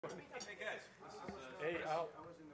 Hey, Al.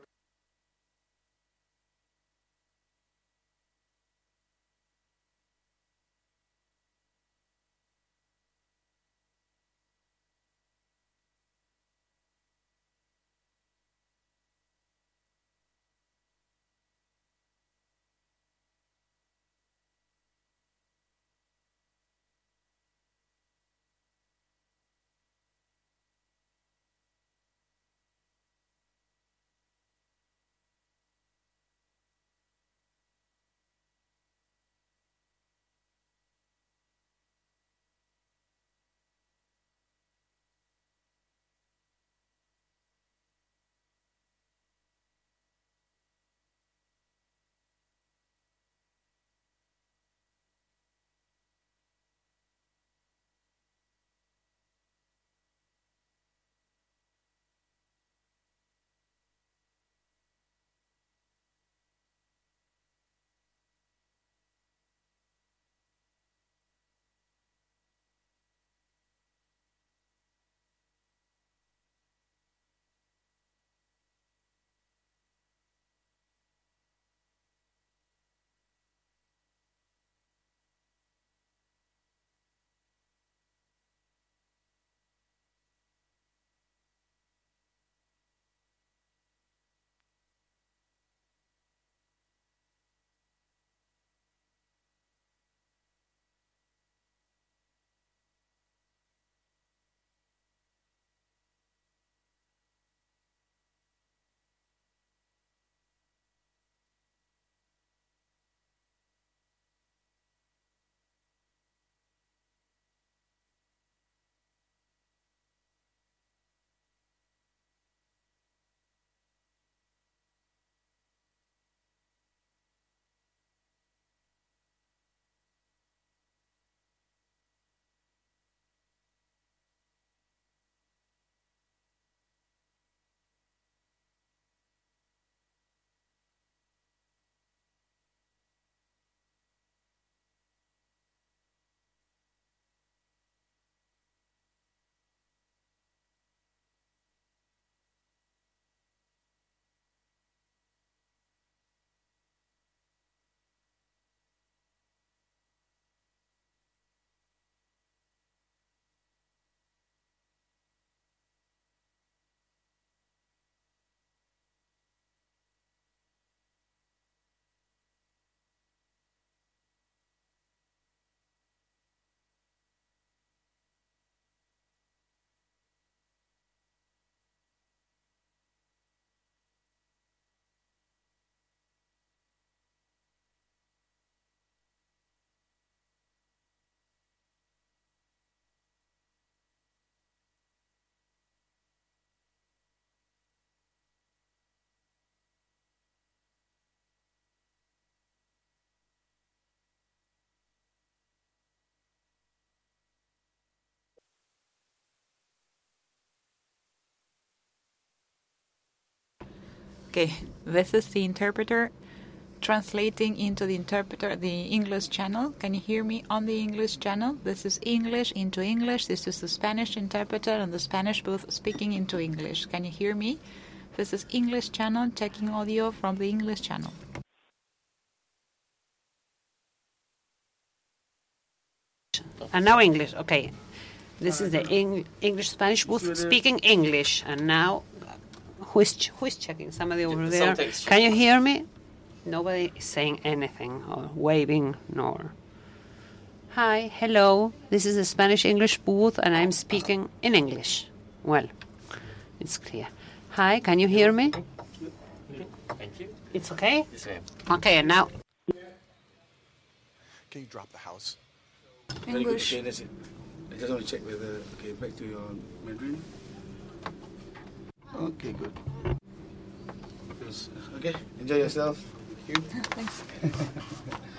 Okay, this is the interpreter translating into the interpreter the English channel. Can you hear me on the English channel? This is English into English. This is the Spanish interpreter and the Spanish booth speaking into English. Can you hear me? This is English channel taking audio from the English channel. And now English. Okay. This is the English-Spanish booth speaking English. And now, who is checking? Somebody over there. Can you hear me? Nobody is saying anything or waving nor. Hi, hello. This is the Spanish-English booth and I'm speaking in English. Well, it's clear. Hi, can you hear me? Thank you. It's okay? Yes, ma'am. Okay, and now. Can you drop the house? English. Okay, that's it. I just want to check whether, okay, back to your Mandarin. Okay, good. Okay, enjoy yourself. Thank you. Thanks.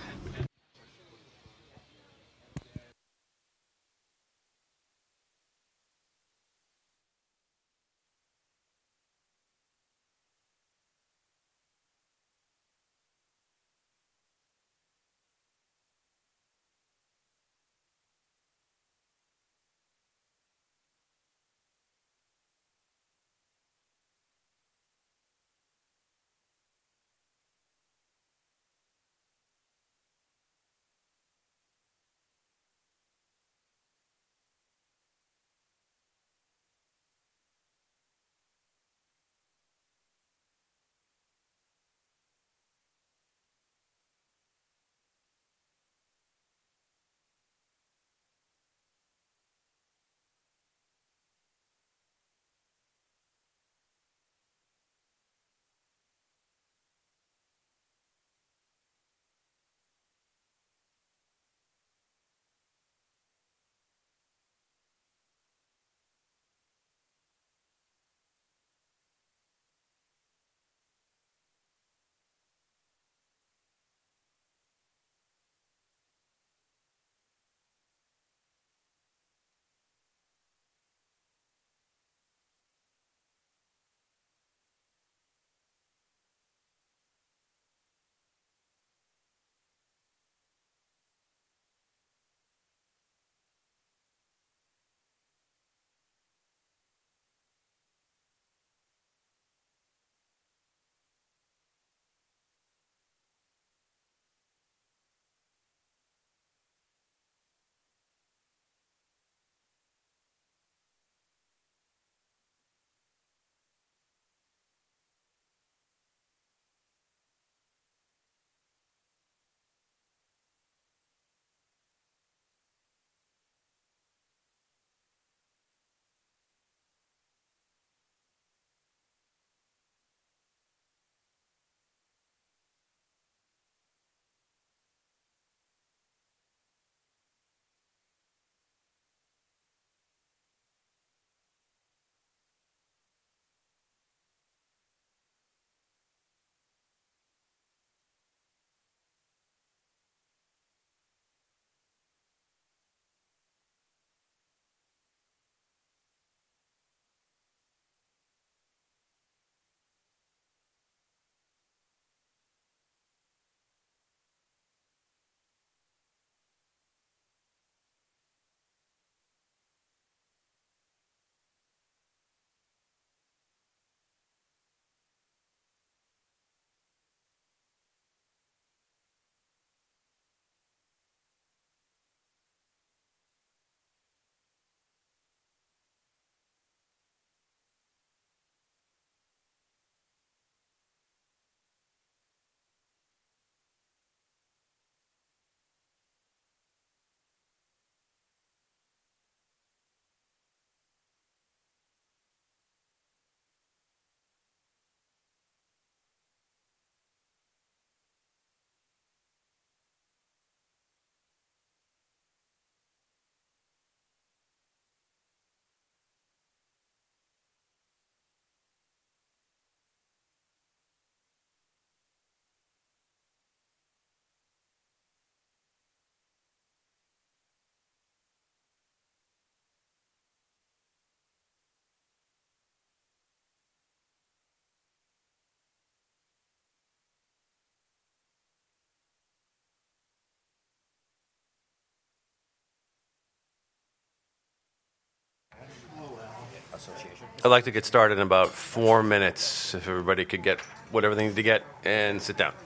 association. I'd like to get started in about 4 minutes, if everybody could get whatever they need to get and sit down.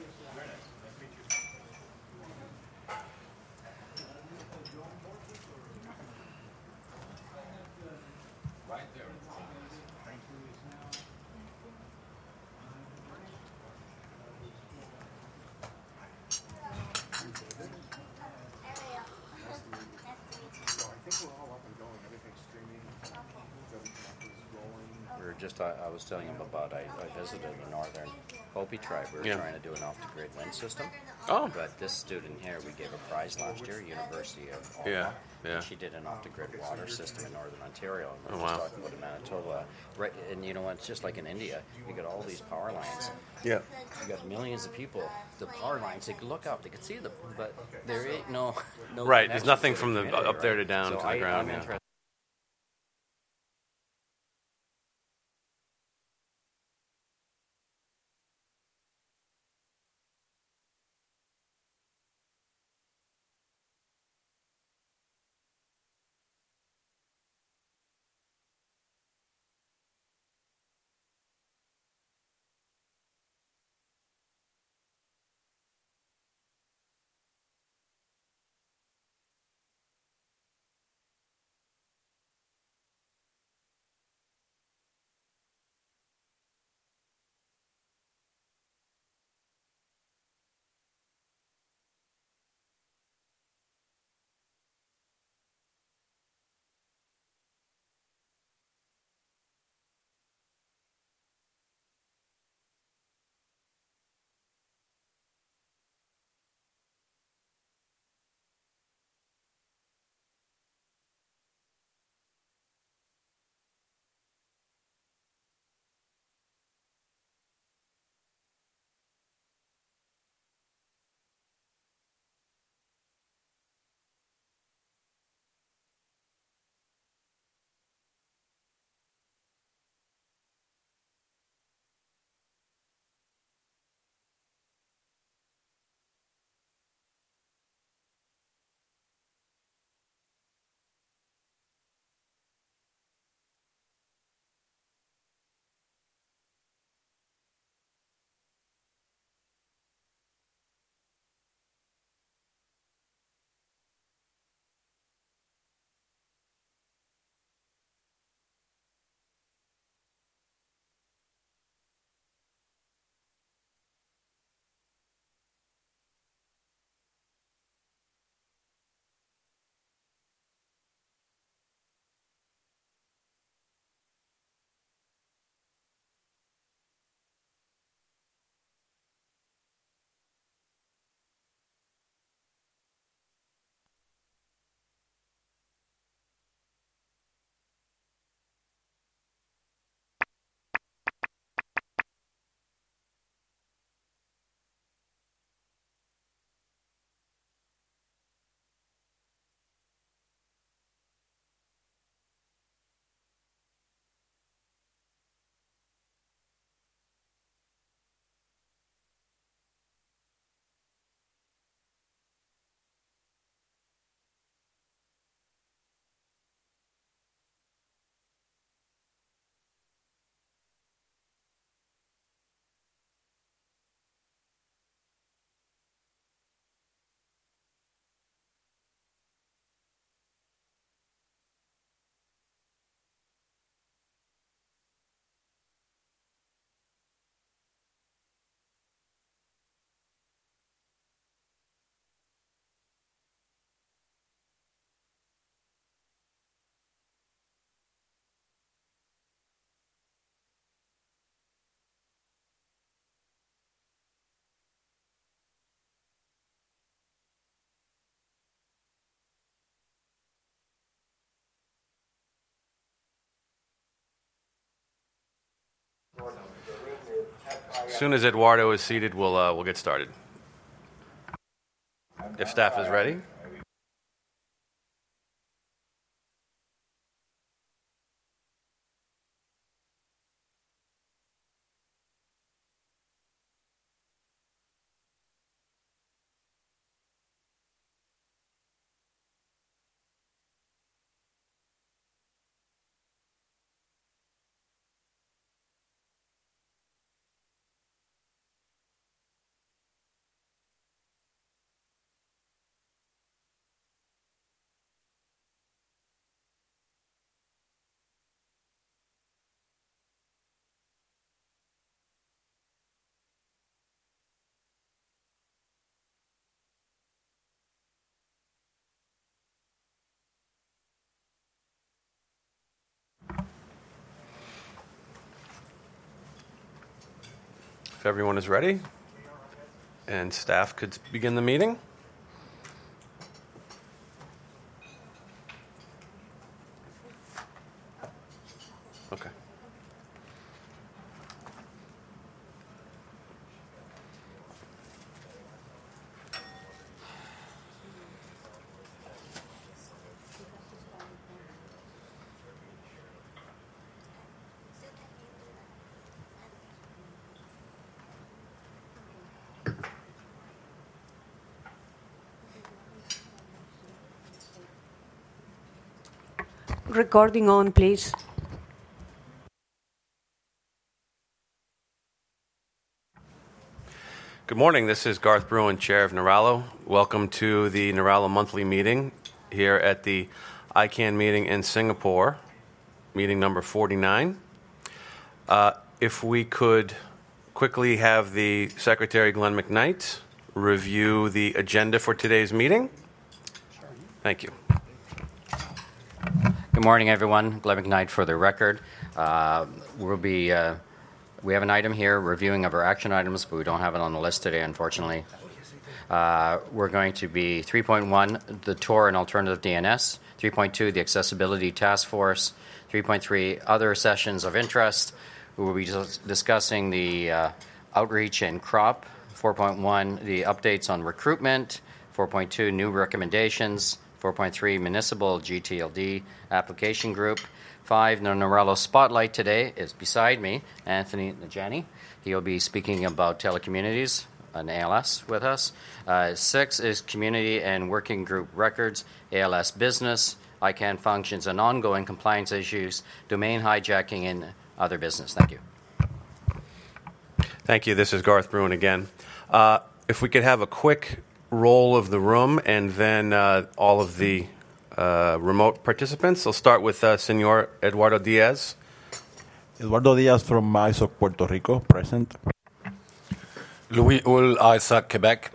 I was telling him about I visited the Northern Hopi tribe. We were trying to do an off-the-grid wind system. Oh. But this student here, we gave a prize last year, University of Ottawa. Yeah. And she did an off-the-grid water system in Northern Ontario. And we wow. were just talking about Manitoba. Right, and you know what? It's just like in India. You got all these power lines. Yeah. You got millions of people. The power lines, they could look up, they could see them, but there ain't no Right, there's connection nothing to from the community, up there to right? down So to the ground. I'm Yeah. interested. As soon as Eduardo is seated, we'll get started. If staff is ready. if everyone is ready, and staff could begin the meeting. Okay. Recording on, please. Good morning. This is Garth Bruin, Chair of Naralo. Welcome to the Naralo monthly meeting here at the ICANN meeting in Singapore, meeting number 49. If we could quickly have the Secretary, Glenn McKnight, review the agenda for today's meeting. Thank you. Good morning, everyone. Glenn McKnight for the record. We have an item here, reviewing of our action items, but we don't have it on the list today, unfortunately. We're going to be 3.1, the Tor and Alternative DNS, 3.2, the Accessibility Task Force, 3.3, other sessions of interest. We will be discussing the outreach and crop, 4.1, the updates on recruitment, 4.2, new recommendations, 4.3, municipal GTLD application group. 5, the Naralo Spotlight today is beside me, Anthony Najani. He'll be speaking about telecommunities and ALS with us. 6 is community and working group records, ALS business, ICANN functions and ongoing compliance issues, domain hijacking, and other business. Thank you. Thank you. This is Garth Bruin again. If we could have a quick roll of the room and then all of the remote participants. I'll start with Senor Eduardo Diaz. Eduardo Diaz from ISOC Puerto Rico, present. Louis Hull, ISOC Quebec.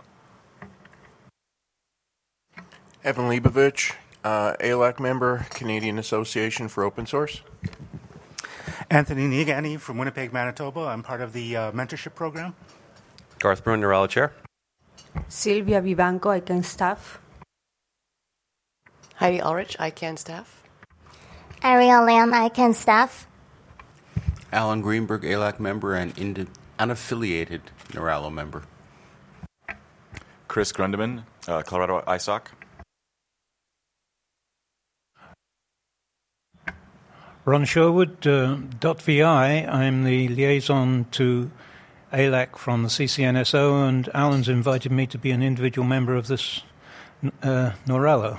Evan Leibovich, ALAC member, Canadian Association for Open Source. Anthony Nigani from Winnipeg, Manitoba. I'm part of the mentorship program. Garth Bruin, Naralo Chair. Silvia Vivanco, ICANN staff. Heidi Ulrich, ICANN staff. Ariel Lam, ICANN staff. Alan Greenberg, ALAC member and unaffiliated Naralo member. Chris Grundeman, Colorado ISOC. Ron Sherwood, .vi. I'm the liaison to ALAC from the CCNSO, and Alan's invited me to be an individual member of this Naralo.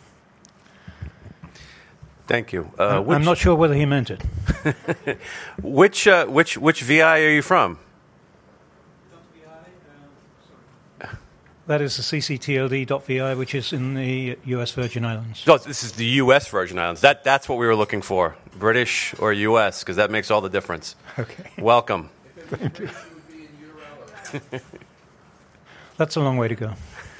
Thank you. I'm not sure whether he meant it. Which VI are you from? That is the CCTLD.vi, which is in the U.S. Virgin Islands. No, this is the U.S. Virgin Islands. That's what we were looking for, British or U.S., because that makes all the difference. Okay. Welcome. Thank you. That's a long way to go.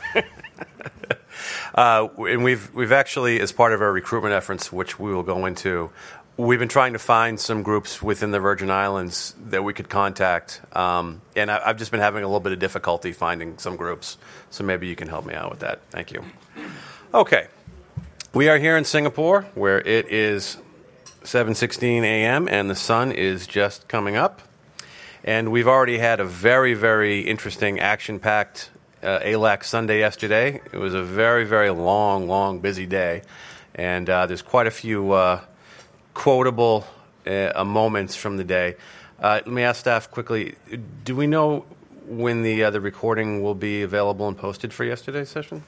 And we've actually, as part of our recruitment efforts, which we will go into, we've been trying to find some groups within the Virgin Islands that we could contact. And I've just been having a little bit of difficulty finding some groups. So maybe you can help me out with that. Thank you. Okay. We are here in Singapore, where it is 7:16 a.m. and the sun is just coming up. And we've already had a very, very interesting, action-packed ALAC Sunday yesterday. It was a very, very long, busy day. And there's quite a few quotable moments from the day. Let me ask staff quickly, do we know when the recording will be available and posted for yesterday's session?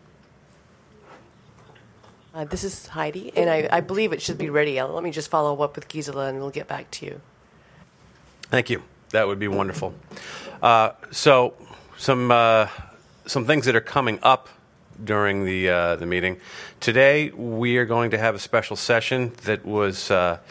This is Heidi, and I believe it should be ready. Let me just follow up with Gisela, and we'll get back to you. Thank you. That would be wonderful. So some things that are coming up during the meeting. Today we are going to have a special session that was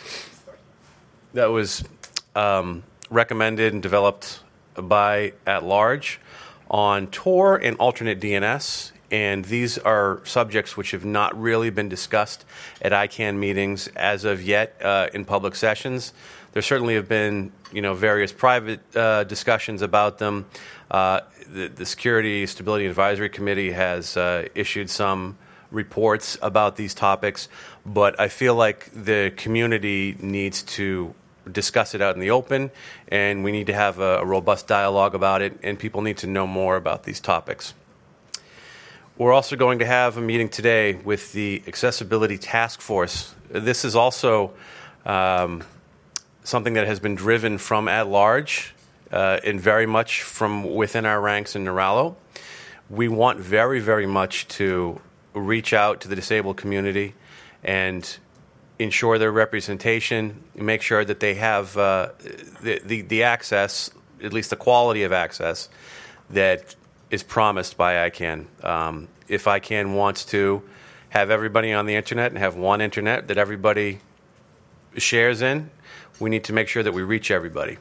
recommended and developed by At Large on Tor and alternate DNS. And these are subjects which have not really been discussed at ICANN meetings as of yet in public sessions. There certainly have been, various private discussions about them. The Security Stability Advisory Committee has issued some reports about these topics, but I feel like the community needs to discuss it out in the open, and we need to have a robust dialogue about it, and people need to know more about these topics. We're also going to have a meeting today with the Accessibility Task Force. This is also something that has been driven from at large and very much from within our ranks in Niralo. We want very, very much to reach out to the disabled community and ensure their representation, make sure that they have the access, at least the quality of access, that is promised by ICANN. If ICANN wants to have everybody on the internet and have one internet that everybody shares in, we need to make sure that we reach everybody.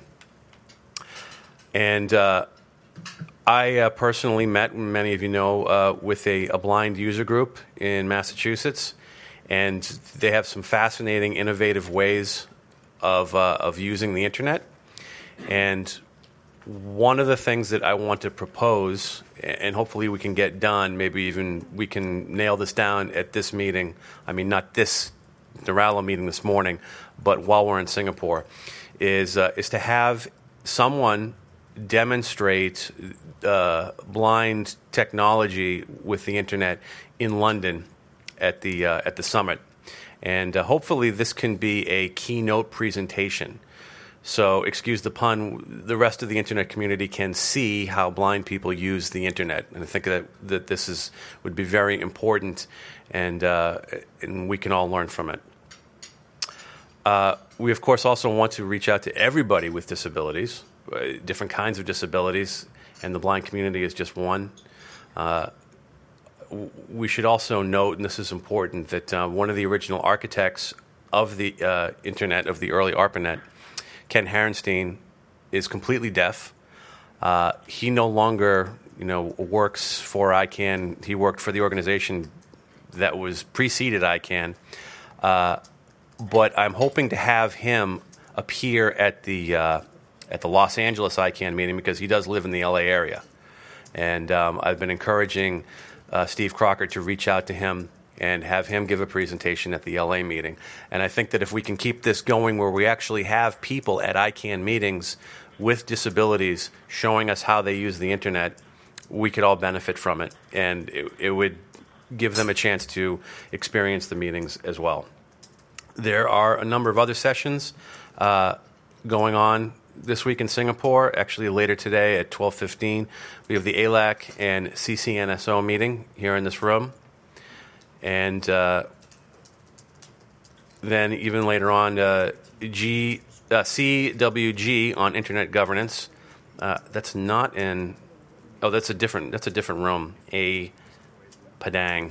And I personally met, many of you know, with a blind user group in Massachusetts, and they have some fascinating, innovative ways of using the internet. And one of the things that I want to propose, and hopefully we can get done, maybe even we can nail this down at this meeting, I mean not this Niralo meeting this morning, but while we're in Singapore, is to have someone demonstrate blind technology with the internet in London at the summit, and hopefully this can be a keynote presentation. So, excuse the pun, the rest of the internet community can see how blind people use the internet, and I think that this would be very important, and we can all learn from it. We of course also want to reach out to everybody with disabilities, different kinds of disabilities, and the blind community is just one. We should also note, and this is important, that one of the original architects of the internet, of the early ARPANET, Ken Harenstein, is completely deaf. He no longer, works for ICANN. He worked for the organization that was preceded ICANN. But I'm hoping to have him appear at the Los Angeles ICANN meeting because he does live in the LA area. And I've been encouraging Steve Crocker to reach out to him and have him give a presentation at the LA meeting. And I think that if we can keep this going where we actually have people at ICANN meetings with disabilities showing us how they use the internet, we could all benefit from it. And it would give them a chance to experience the meetings as well. There are a number of other sessions going on this week in Singapore. Actually, later today at 12:15, we have the ALAC and CCNSO meeting here in this room. And then even later on, CWG on Internet Governance. That's not in... Oh, that's a different room. Padang.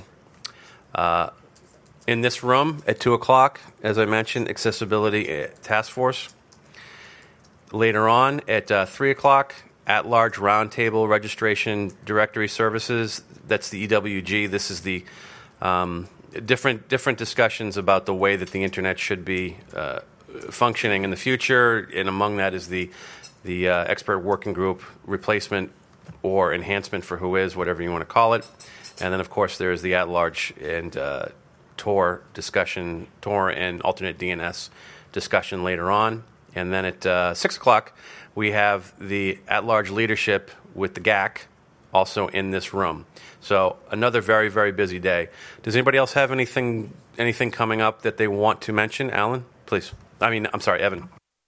In this room at 2 o'clock, as I mentioned, Accessibility Task Force. Later on at 3 o'clock, At-Large Roundtable Registration Directory Services. That's the EWG. This is the different discussions about the way that the internet should be functioning in the future, and among that is the expert working group replacement or enhancement for WHOIS, whatever you want to call it. And then, of course, there's the at-large and Tor discussion, Tor and alternate DNS discussion later on. And then at 6 o'clock, we have the at-large leadership with the GAC also in this room. So another very, very busy day. Does anybody else have anything coming up that they want to mention? Alan, please. I'm sorry, Evan.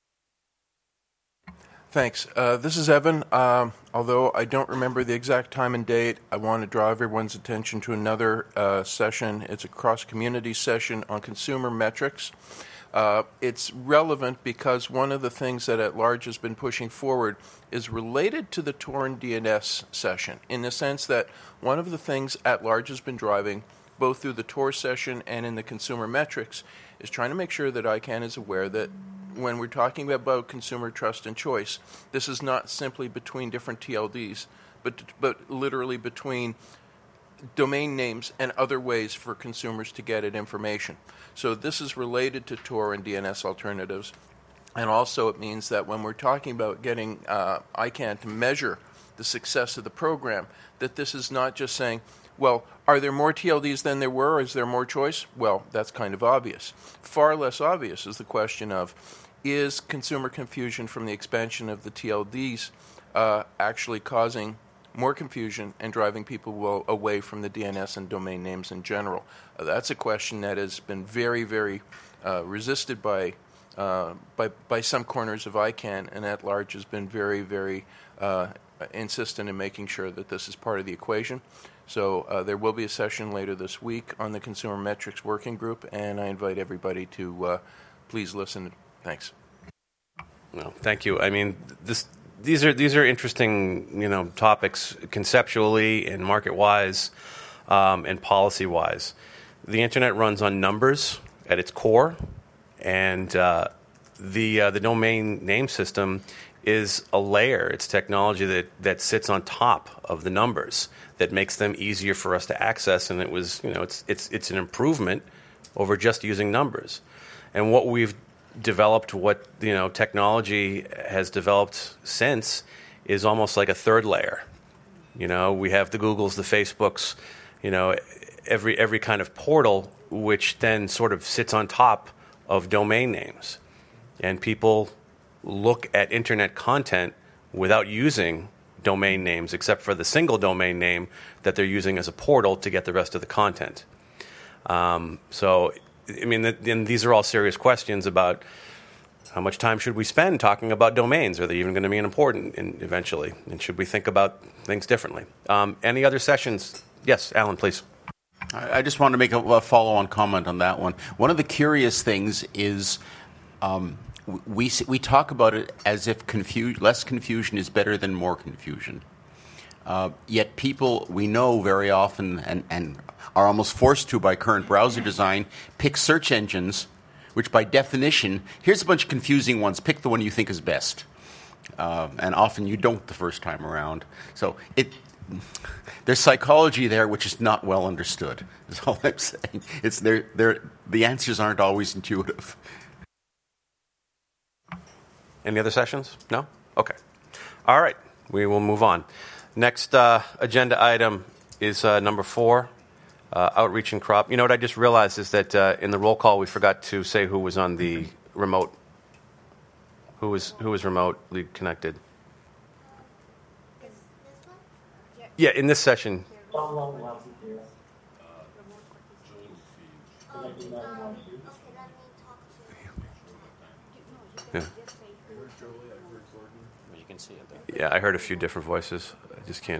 Thanks. This is Evan. Although I don't remember the exact time and date, I want to draw everyone's attention to another session. It's a cross-community session on consumer metrics. It's relevant because one of the things that At-Large has been pushing forward is related to the Tor and DNS session, in the sense that one of the things At-Large has been driving, both through the Tor session and in the consumer metrics, is trying to make sure that ICANN is aware that when we're talking about consumer trust and choice, this is not simply between different TLDs, but literally between domain names and other ways for consumers to get at information. So this is related to Tor and DNS alternatives. And also it means that when we're talking about getting ICANN to measure the success of the program, that this is not just saying, well, are there more TLDs than there were? Is there more choice? Well, that's kind of obvious. Far less obvious is the question of, is consumer confusion from the expansion of the TLDs actually causing more confusion and driving people away from the DNS and domain names in general? That's a question that has been very, very resisted by some corners of ICANN, and at large has been very, very insistent in making sure that this is part of the equation. So there will be a session later this week on the Consumer Metrics Working Group, and I invite everybody to please listen. Thanks. Well, thank you. I mean, these are interesting, topics conceptually and market-wise and policy-wise. The Internet runs on numbers at its core, and the domain name system is a layer. It's technology that sits on top of the numbers that makes them easier for us to access, and it's an improvement over just using numbers. And what we've developed, technology has developed since, is almost like a third layer. We have the Googles, the Facebooks, every kind of portal, which then sort of sits on top of domain names. And people look at internet content without using domain names, except for the single domain name that they're using as a portal to get the rest of the content. These are all serious questions about how much time should we spend talking about domains? Are they even going to be important eventually? And should we think about things differently? Any other sessions? Yes, Alan, please. I just want to make a follow-on comment on that one. One of the curious things is we talk about it as if less confusion is better than more confusion. Yet people, we know very often, and are almost forced to by current browser design, pick search engines, which by definition, here's a bunch of confusing ones, pick the one you think is best. And often you don't the first time around. So there's psychology there which is not well understood, is all I'm saying. The answers aren't always intuitive. Any other sessions? No? Okay. All right. We will move on. Next agenda item is number 4, outreach and crop. You know what I just realized is that in the roll call we forgot to say who was on the remote. Who was remotely connected? Yeah, in this session. Yeah. You can see it there. Yeah, I heard a few different voices. I just can't.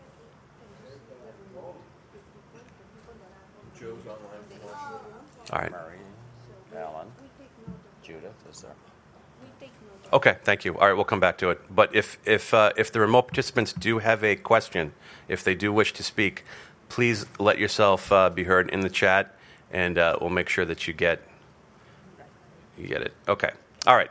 All right. Murray, Alan, Judith is there. Okay, thank you. All right, we'll come back to it. But if the remote participants do have a question, if they do wish to speak, please let yourself be heard in the chat, and we'll make sure that you get it. Okay. All right.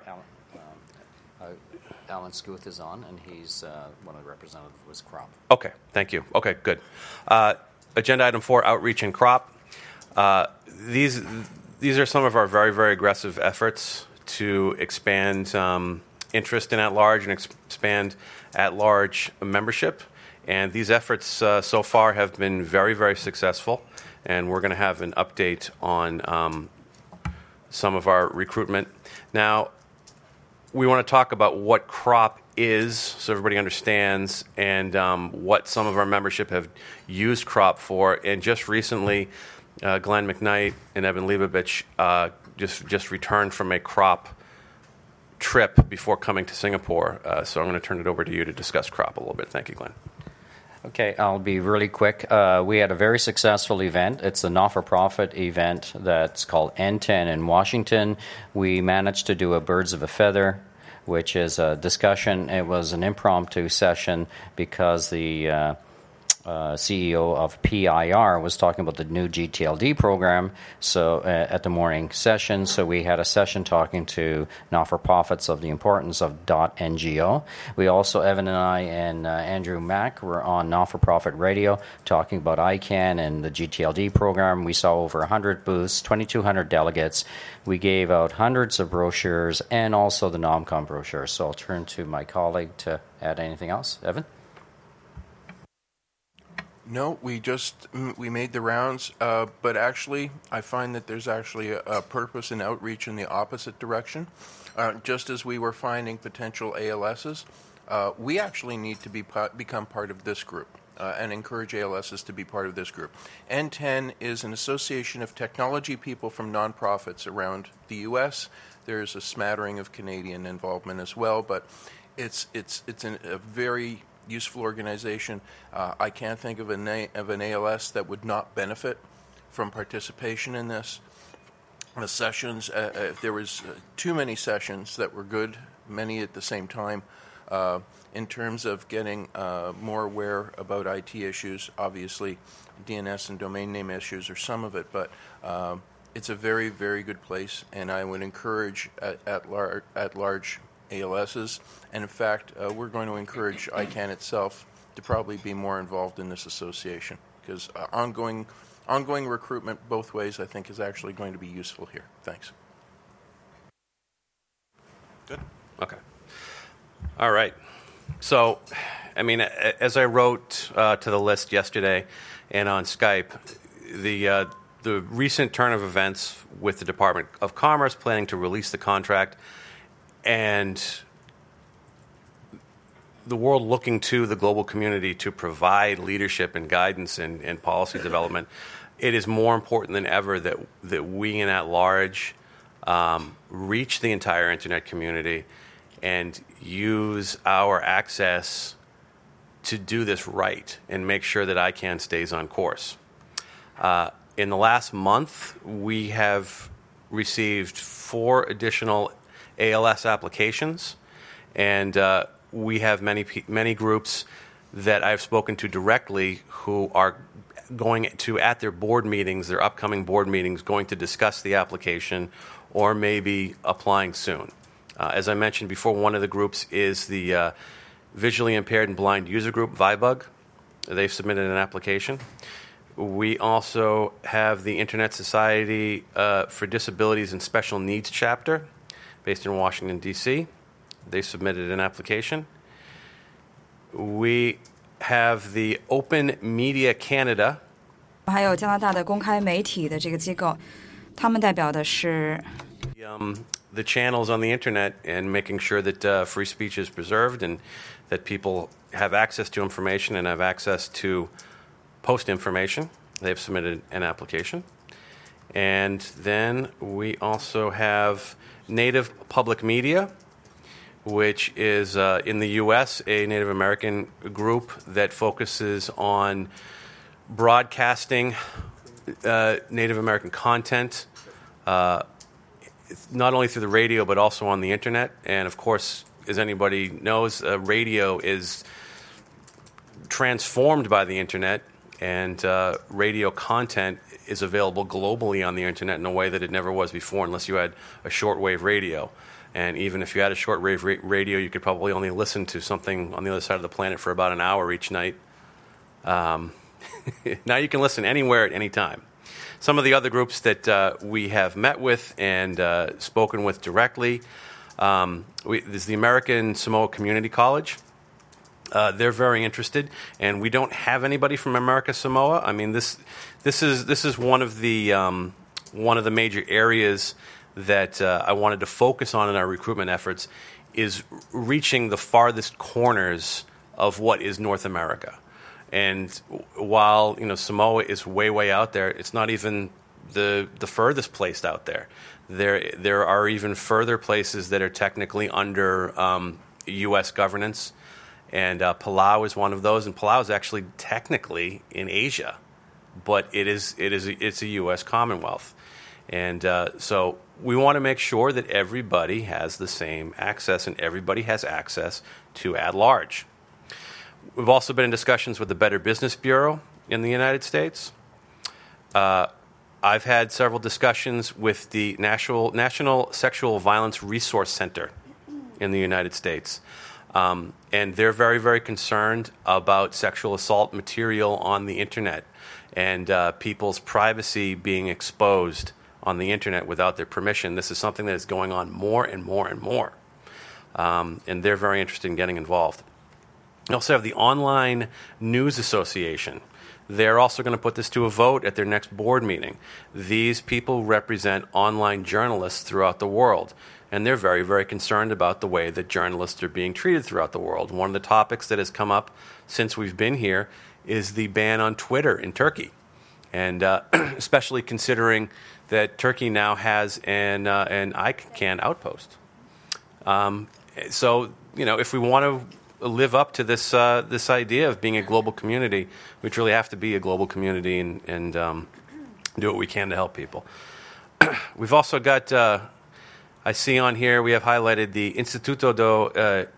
Alan Skuth is on, and he's one of the representatives was crop. Okay, thank you. Okay, good. Agenda item 4, outreach and crop. These are some of our very, very aggressive efforts to expand interest in at-large and expand at-large membership. And these efforts so far have been very, very successful. And we're going to have an update on some of our recruitment. Now, we want to talk about what crop is so everybody understands, and what some of our membership have used crop for. And just recently, Glenn McKnight and Evan Leibovich just returned from a crop trip before coming to Singapore. So I'm going to turn it over to you to discuss crop a little bit. Thank you, Glenn. Okay, I'll be really quick. We had a very successful event. It's a not-for-profit event that's called N10 in Washington. We managed to do a Birds of a Feather, which is a discussion. It was an impromptu session because the CEO of PIR, was talking about the new GTLD program. So at the morning session, so we had a session talking to not-for-profits of the importance of .NGO. We also, Evan and I and Andrew Mack, were on not-for-profit radio talking about ICANN and the GTLD program. We saw over 100 booths, 2,200 delegates. We gave out hundreds of brochures and also the NOMCOM brochure. So I'll turn to my colleague to add anything else. Evan? No, we made the rounds, but actually I find that there's actually a purpose in outreach in the opposite direction. Just as we were finding potential ALSs, we actually need to become part of this group and encourage ALSs to be part of this group. N10 is an association of technology people from nonprofits around the U.S. There's a smattering of Canadian involvement as well, but it's a very useful organization. I can't think of an ALS that would not benefit from participation in this. The sessions, if there was too many sessions that were good, many at the same time, in terms of getting more aware about IT issues, obviously DNS and domain name issues are some of it, but it's a very, very good place, and I would encourage at large ALSs, and in fact, we're going to encourage ICANN itself to probably be more involved in this association, because ongoing recruitment both ways, I think, is actually going to be useful here. Thanks. Good. Okay. All right. So, I mean, as I wrote to the list yesterday and on Skype, the recent turn of events with the Department of Commerce planning to release the contract and the world looking to the global community to provide leadership and guidance and policy development, it is more important than ever that we in at large reach the entire internet community and use our access to do this right and make sure that ICANN stays on course. In the last month, we have received 4 additional ALS applications, and we have many groups that I've spoken to directly who are going to, at their board meetings, their upcoming board meetings, going to discuss the application or maybe applying soon. As I mentioned before, one of the groups is the Visually Impaired and Blind User Group, VIBUG. They've submitted an application. We also have the Internet Society for Disabilities and Special Needs chapter, based in Washington, D.C. They submitted an application. We have the Open Media Canada. 还有加拿大的公开媒体的这个机构，他们代表的是 the channels on the internet and making sure that free speech is preserved and that people have access to information and have access to post information. They've submitted an application. And then we also have Native Public Media, which is in the U.S., a Native American group that focuses on broadcasting Native American content, not only through the radio but also on the internet. And of course, as anybody knows, radio is transformed by the internet, and radio content is available globally on the internet in a way that it never was before, unless you had a shortwave radio. And even if you had a shortwave radio, you could probably only listen to something on the other side of the planet for about an hour each night. Now you can listen anywhere at any time. Some of the other groups that we have met with and spoken with directly, there's the American Samoa Community College. They're very interested, and we don't have anybody from America Samoa. I mean, this is one of the major areas that I wanted to focus on in our recruitment efforts, is reaching the farthest corners of what is North America. And while Samoa is way out there, it's not even the furthest place out there. There are even further places that are technically under U.S. governance. And Palau is one of those, and Palau is actually technically in Asia, but it's a U.S. Commonwealth, and so we want to make sure that everybody has the same access and everybody has access to at large. We've also been in discussions with the Better Business Bureau in the United States. I've had several discussions with the National Sexual Violence Resource Center in the United States. And they're very, very concerned about sexual assault material on the Internet and people's privacy being exposed on the Internet without their permission. This is something that is going on more and more and more. And they're very interested in getting involved. We also have the Online News Association. They're also going to put this to a vote at their next board meeting. These people represent online journalists throughout the world, and they're very, very concerned about the way that journalists are being treated throughout the world. One of the topics that has come up since we've been here is the ban on Twitter in Turkey, and especially considering that Turkey now has an ICANN outpost. So, if we want to live up to this idea of being a global community, we truly have to be a global community and do what we can to help people. We've also got, I see on here, we have highlighted the Instituto de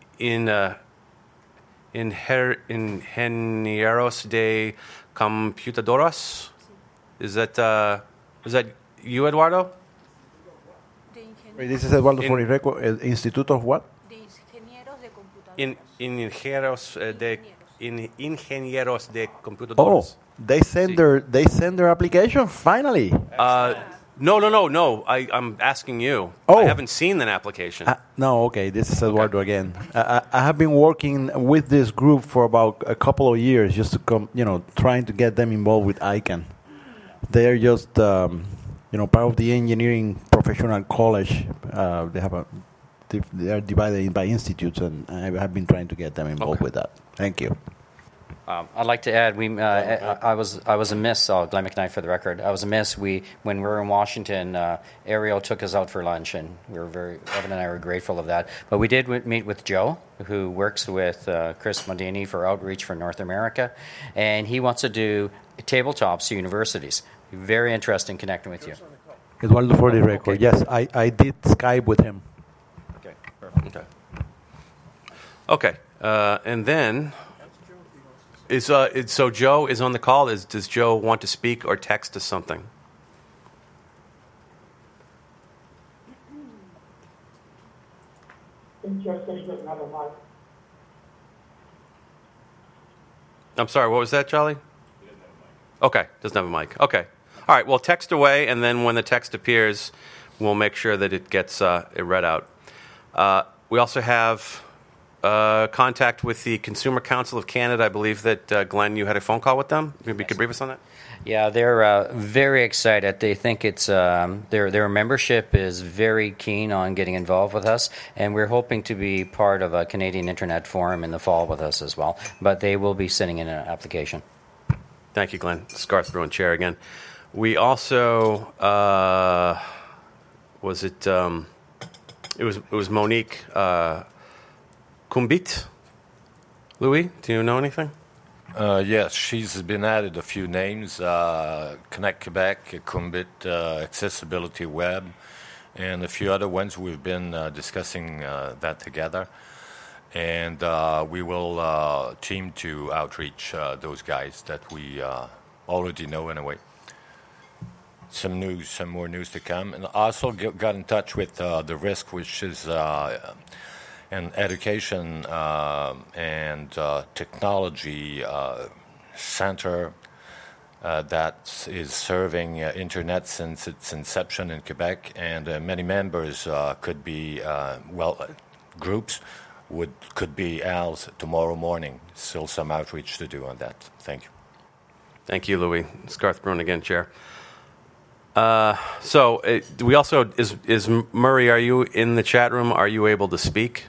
Ingenieros de Computadoras. Is that you, Eduardo? This is Eduardo Forireco, Instituto of what? Ingenieros de Computadoras. Oh, they send their application finally. No. I'm asking you. Oh. I haven't seen an application. No, okay. This is Eduardo again. I have been working with this group for about a couple of years, just to trying to get them involved with ICANN. They're just part of the engineering professional college. They are divided by institutes, and I have been trying to get them involved with that. Thank you. I'd like to add, I was amiss. Glenn McKnight for the record. I was amiss. When we were in Washington, Ariel took us out for lunch, and Evan and I were grateful of that. But we did meet with Joe, who works with Chris Mondini for Outreach for North America, and he wants to do tabletops to universities. Very interesting connecting with you. Eduardo for the record. Okay. Yes, I did Skype with him. Okay, perfect. Okay, and then so Joe is on the call. Does Joe want to speak or text us something? I'm sorry, what was that, Charlie? Okay, doesn't have a mic. Okay. All right, well, text away, and then when the text appears, we'll make sure that it gets read out. We also have contact with the Consumer Council of Canada. I believe that, Glenn, you had a phone call with them. Maybe you could brief us on that? Yeah, they're very excited. They think it's their membership is very keen on getting involved with us, and we're hoping to be part of a Canadian Internet Forum in the fall with us as well. But they will be sending in an application. Thank you, Glenn. Garth Bruin, chair again. We also it was Monique Kumbit. Louis, do you know anything? Yes, she's been added a few names: Connect Quebec, Kumbit, Accessibility Web, and a few other ones. We've been discussing that together, and we will team to outreach those guys that we already know in a way. Some more news to come. And also got in touch with the RISC, which is an education and technology center that is serving internet since its inception in Quebec, and many members could be groups could be ALS tomorrow morning. Still some outreach to do on that. Thank you. Thank you, Louis. It's Garth Bruin again, Chair. We also is Murray? Are you in the chat room? Are you able to speak?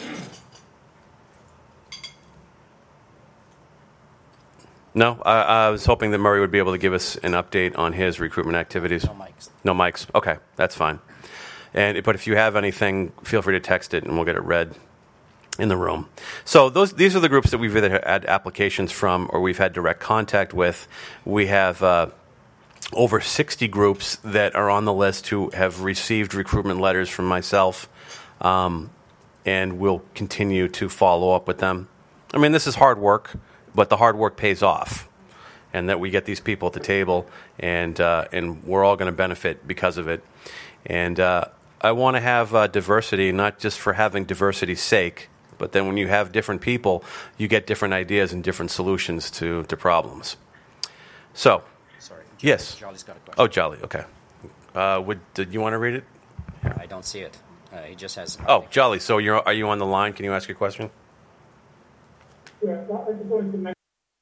No, I was hoping that Murray would be able to give us an update on his recruitment activities. No mics. Okay, that's fine. But if you have anything, feel free to text it, and we'll get it read in the room. So these are the groups that we've either had applications from or we've had direct contact with. We have over 60 groups that are on the list who have received recruitment letters from myself, and we'll continue to follow up with them. I mean, this is hard work, but the hard work pays off, and that we get these people at the table, and we're all going to benefit because of it. And I want to have diversity, not just for having diversity's sake, but then when you have different people, you get different ideas and different solutions to problems. So, sorry, yes. Jolly's got a question. Oh, Jolly, okay. Did you want to read it? I don't see it. He just has. Oh, Jolly. So are you on the line? Can you ask your question? Yeah, I just wanted to mention.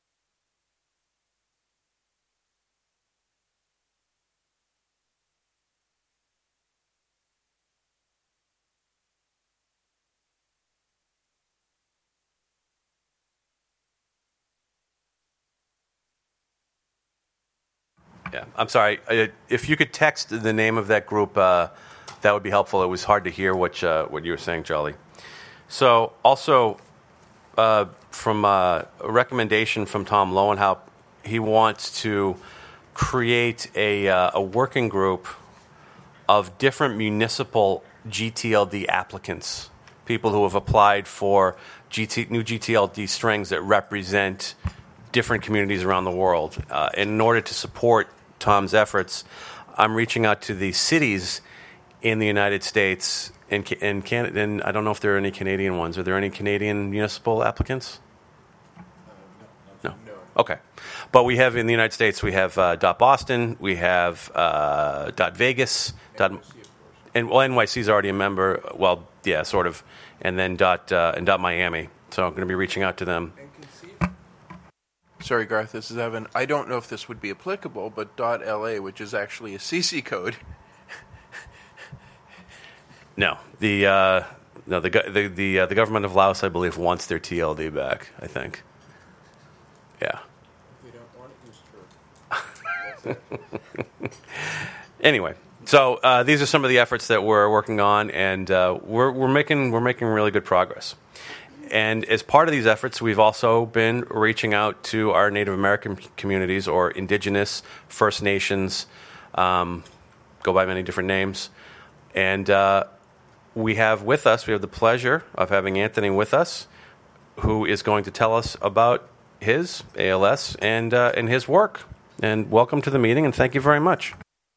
Yeah, I'm sorry. If you could text the name of that group, that would be helpful. It was hard to hear what you were saying, Jolly. So also, from a recommendation from Tom Lowenhaupt, he wants to create a working group of different municipal GTLD applicants, people who have applied for new GTLD strings that represent different communities around the world. In order to support Tom's efforts, I'm reaching out to the cities in the United States and Canada. And I don't know if there are any Canadian ones. Are there any Canadian municipal applicants? No. Okay. But we have in the United States, we have .Boston, we have .Vegas, and NYC is already a member. Well, yeah, sort of, and then .Miami. So I'm going to be reaching out to them. Sorry, Garth, this is Evan. I don't know if this would be applicable, but .LA, which is actually a CC code. No, the government of Laos, I believe, wants their TLD back. I think. Yeah. They don't want it. Anyway, so these are some of the efforts that we're working on, and we're making really good progress. And as part of these efforts, we've also been reaching out to our Native American communities or Indigenous, First Nations, go by many different names. And we have the pleasure of having Anthony with us, who is going to tell us about his ALS and his work. And welcome to the meeting, and thank you very much.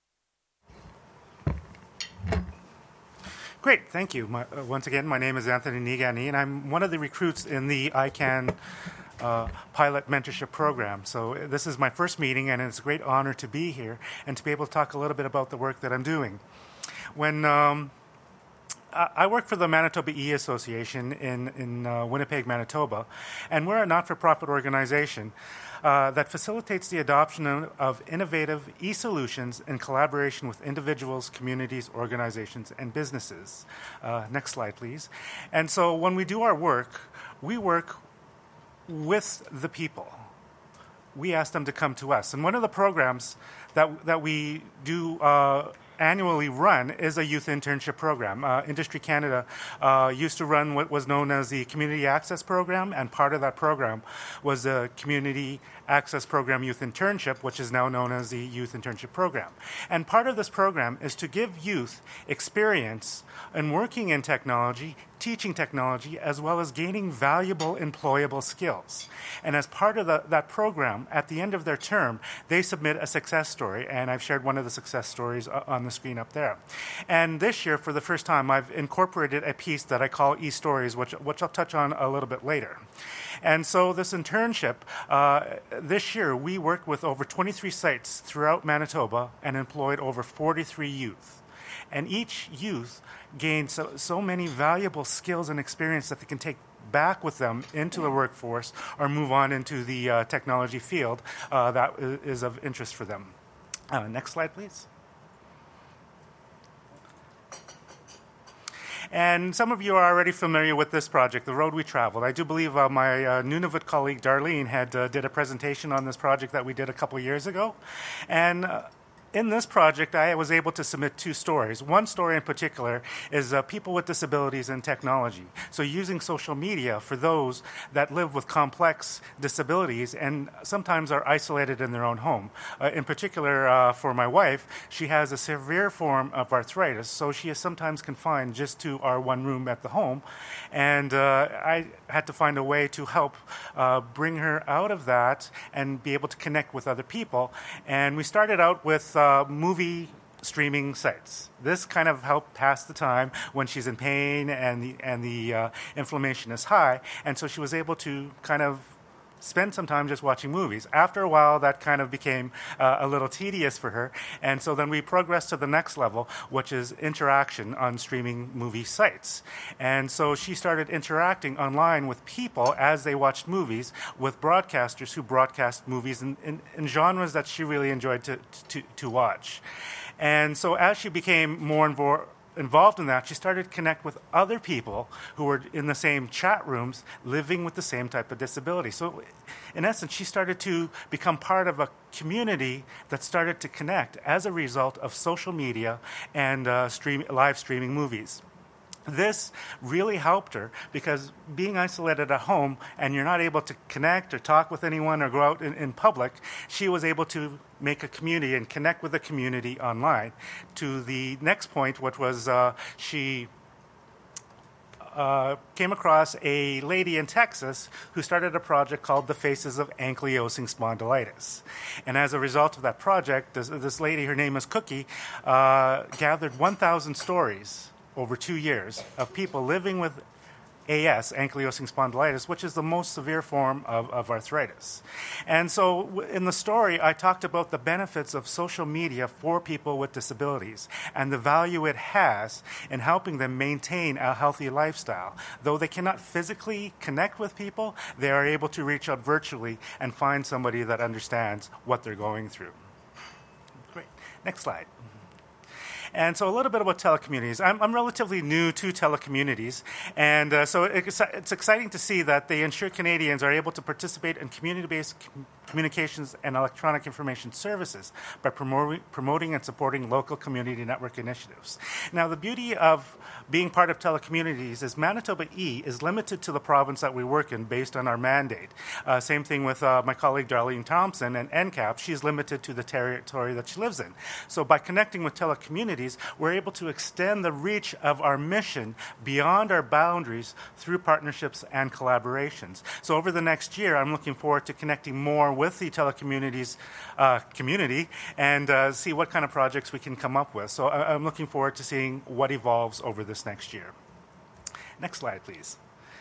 Great, thank you. Once again, my name is Anthony Nigani, and I'm one of the recruits in the ICANN pilot mentorship program. So this is my first meeting, and it's a great honor to be here and to be able to talk a little bit about the work that I'm doing. When I work for the Manitoba E-Association in Winnipeg, Manitoba, and we're a not-for-profit organization that facilitates the adoption of innovative e-solutions in collaboration with individuals, communities, organizations, and businesses. Next slide, please. And so when we do our work, we work with the people. We ask them to come to us. And one of the programs that we do annually run is a youth internship program. Industry Canada used to run what was known as the Community Access Program, and part of that program was the Community Access Program Youth Internship, which is now known as the Youth Internship Program. And part of this program is to give youth experience in working in technology, teaching technology, as well as gaining valuable employable skills. And as part of that program, at the end of their term, they submit a success story, and I've shared one of the success stories on the screen up there. And this year, for the first time, I've incorporated a piece that I call e-stories, which I'll touch on a little bit later. And so this internship, this year, we worked with over 23 sites throughout Manitoba and employed over 43 youth. And each youth gained so many valuable skills and experience that they can take back with them into the workforce or move on into the technology field that is of interest for them. Next slide, please. And some of you are already familiar with this project, The Road We Traveled. I do believe my Nunavut colleague Darlene did a presentation on this project that we did a couple years ago. And in this project, I was able to submit 2 stories. One story in particular is people with disabilities and technology. So using social media for those that live with complex disabilities and sometimes are isolated in their own home. In particular, for my wife, she has a severe form of arthritis, so she is sometimes confined just to our one room at the home. And I had to find a way to help bring her out of that and be able to connect with other people. And we started out with movie streaming sites. This kind of helped pass the time when she's in pain and the inflammation is high. And so she was able to kind of spend some time just watching movies. After a while, that kind of became a little tedious for her. And so then we progressed to the next level, which is interaction on streaming movie sites. And so she started interacting online with people as they watched movies with broadcasters who broadcast movies in genres that she really enjoyed to watch. And so as she became more and more involved in that, she started to connect with other people who were in the same chat rooms living with the same type of disability. So in essence, she started to become part of a community that started to connect as a result of social media and live streaming movies. This really helped her because being isolated at home and you're not able to connect or talk with anyone or go out in public, she was able to make a community and connect with the community online. To the next point, which was she came across a lady in Texas who started a project called The Faces of Ankylosing Spondylitis. And as a result of that project, this lady, her name is Cookie, gathered 1,000 stories over 2 years of people living with AS, ankylosing spondylitis, which is the most severe form of arthritis. And so in the story, I talked about the benefits of social media for people with disabilities and the value it has in helping them maintain a healthy lifestyle. Though they cannot physically connect with people, they are able to reach out virtually and find somebody that understands what they're going through. Great. Next slide. And so a little bit about telecommunities. I'm relatively new to telecommunities, and so it's exciting to see that they ensure Canadians are able to participate in community-based communications and electronic information services by promoting and supporting local community network initiatives. Now, the beauty of being part of telecommunities is Manitoba E is limited to the province that we work in based on our mandate. Same thing with my colleague Darlene Thompson and NCAP. She's limited to the territory that she lives in. So by connecting with telecommunities, we're able to extend the reach of our mission beyond our boundaries through partnerships and collaborations. So over the next year, I'm looking forward to connecting more with the telecommunities community and see what kind of projects we can come up with. So I'm looking forward to seeing what evolves over this next year. Next slide, please.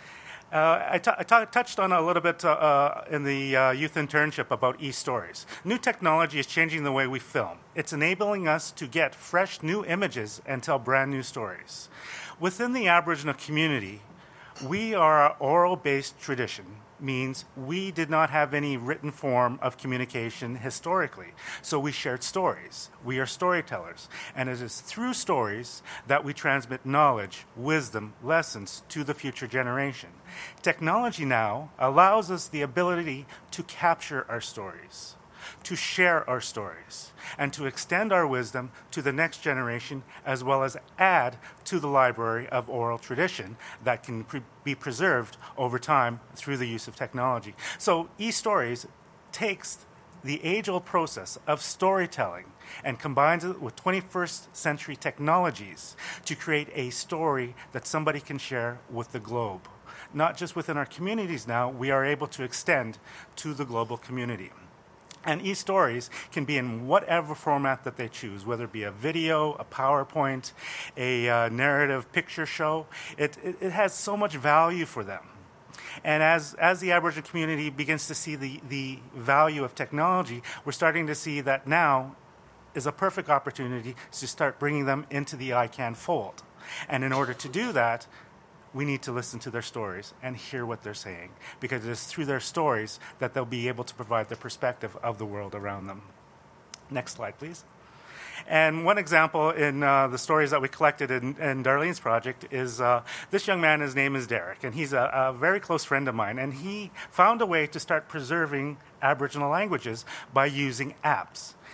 I touched on a little bit in the youth internship about e-stories. New technology is changing the way we film. It's enabling us to get fresh new images and tell brand new stories. Within the Aboriginal community, we are an oral-based tradition. Means we did not have any written form of communication historically. So we shared stories. We are storytellers. And it is through stories that we transmit knowledge, wisdom, lessons to the future generation. Technology now allows us the ability to capture our stories, to share our stories, and to extend our wisdom to the next generation, as well as add to the library of oral tradition that can be preserved over time through the use of technology. So e-stories takes the age-old process of storytelling and combines it with 21st century technologies to create a story that somebody can share with the globe. Not just within our communities now, we are able to extend to the global community. And e-stories can be in whatever format that they choose, whether it be a video, a PowerPoint, a narrative picture show. It has so much value for them. And as the Aboriginal community begins to see the value of technology, we're starting to see that now is a perfect opportunity to start bringing them into the ICANN fold. And in order to do that, we need to listen to their stories and hear what they're saying, because it is through their stories that they'll be able to provide the perspective of the world around them. Next slide, please. And one example in the stories that we collected in Darlene's project is this young man. His name is Derek, and he's a very close friend of mine, and he found a way to start preserving Aboriginal languages by using apps.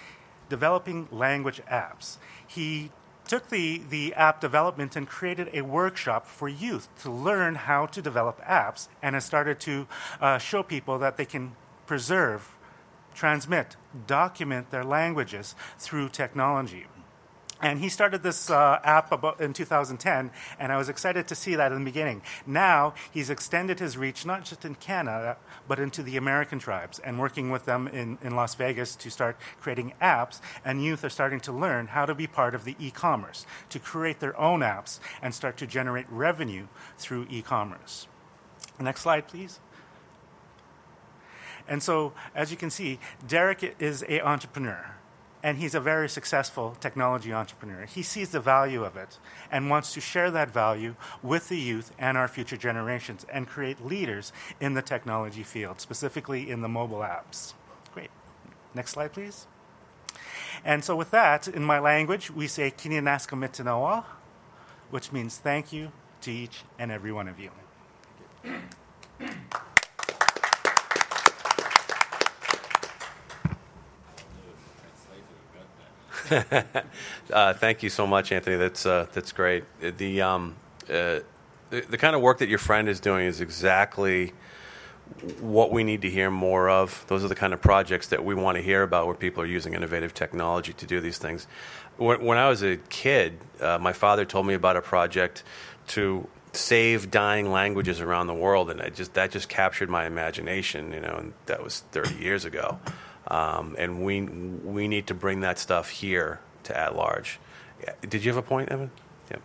developing language apps. He took the app development and created a workshop for youth to learn how to develop apps, and has started to show people that they can preserve, transmit, document their languages through technology. And he started this app in 2010, and I was excited to see that in the beginning. Now, he's extended his reach not just in Canada, but into the American tribes, and working with them in Las Vegas to start creating apps, and youth are starting to learn how to be part of the e-commerce, to create their own apps and start to generate revenue through e-commerce. Next slide, please. And so, as you can see, Derek is an entrepreneur. And he's a very successful technology entrepreneur. He sees the value of it and wants to share that value with the youth and our future generations and create leaders in the technology field, specifically in the mobile apps. Great. Next slide, please. And so with that, in my language, we say Kininaska Mitinoa, which means thank you to each and every one of you. Thank you so much, Anthony. That's great. The kind of work that your friend is doing is exactly what we need to hear more of. Those are the kind of projects that we want to hear about, where people are using innovative technology to do these things. When I was a kid, my father told me about a project to save dying languages around the world, and that just captured my imagination. And that was 30 years ago. And we need to bring that stuff here to at large. Did you have a point, Evan? Yeah.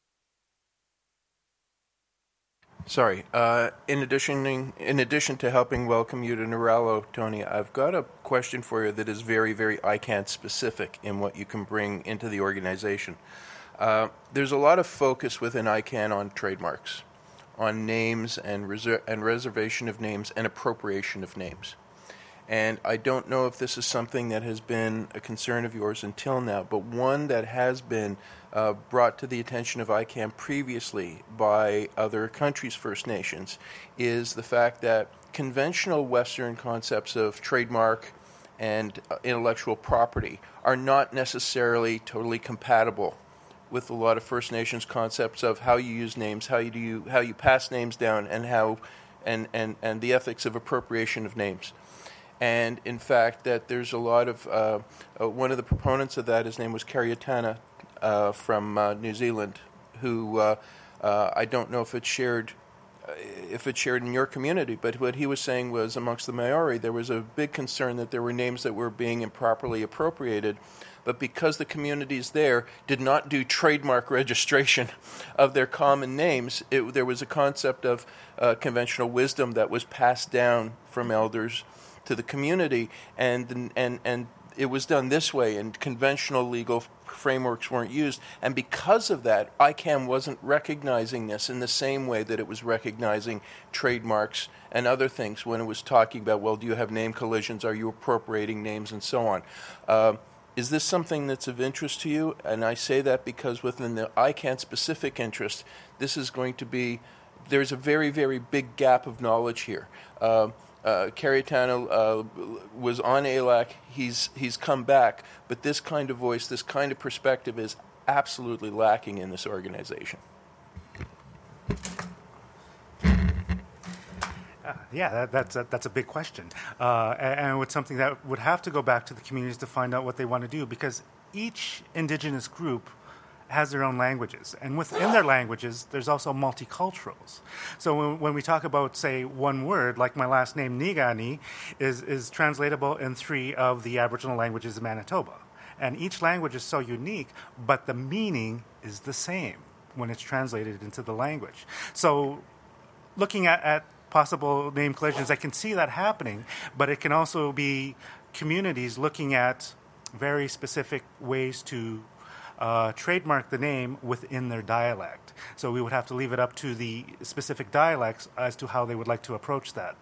Sorry. In addition to helping welcome you to Neurallo, Tony, I've got a question for you that is very, very ICANN specific in what you can bring into the organization. There's a lot of focus within ICANN on trademarks, on names and reservation of names and appropriation of names. And I don't know if this is something that has been a concern of yours until now, but one that has been brought to the attention of ICANN previously by other countries' First Nations is the fact that conventional Western concepts of trademark and intellectual property are not necessarily totally compatible with a lot of First Nations concepts of how you use names, how you pass names down, and how and the ethics of appropriation of names. And in fact, that there's a lot of one of the proponents of that. His name was Kariatana from New Zealand, who I don't know if it's shared in your community, but what he was saying was amongst the Maori there was a big concern that there were names that were being improperly appropriated. But because the communities there did not do trademark registration of their common names, there was a concept of conventional wisdom that was passed down from elders to the community, and it was done this way, and conventional legal frameworks weren't used. And because of that, ICANN wasn't recognizing this in the same way that it was recognizing trademarks and other things when it was talking about, well, do you have name collisions, are you appropriating names, and so on. Is this something that's of interest to you? And I say that because within the ICANN specific interest, this is going to be, there's a very, very big gap of knowledge here. Kariatana was on ALAC. He's come back, but this kind of voice, this kind of perspective is absolutely lacking in this organization. That's a big question, and it's something that would have to go back to the communities to find out what they want to do, because each Indigenous group has their own languages, and within their languages, there's also multiculturals. So when we talk about, say, one word, like my last name, Nigani, is translatable in 3 of the Aboriginal languages of Manitoba. And each language is so unique, but the meaning is the same when it's translated into the language. So looking at possible name collisions, I can see that happening, but it can also be communities looking at very specific ways to trademark the name within their dialect. So we would have to leave it up to the specific dialects as to how they would like to approach that.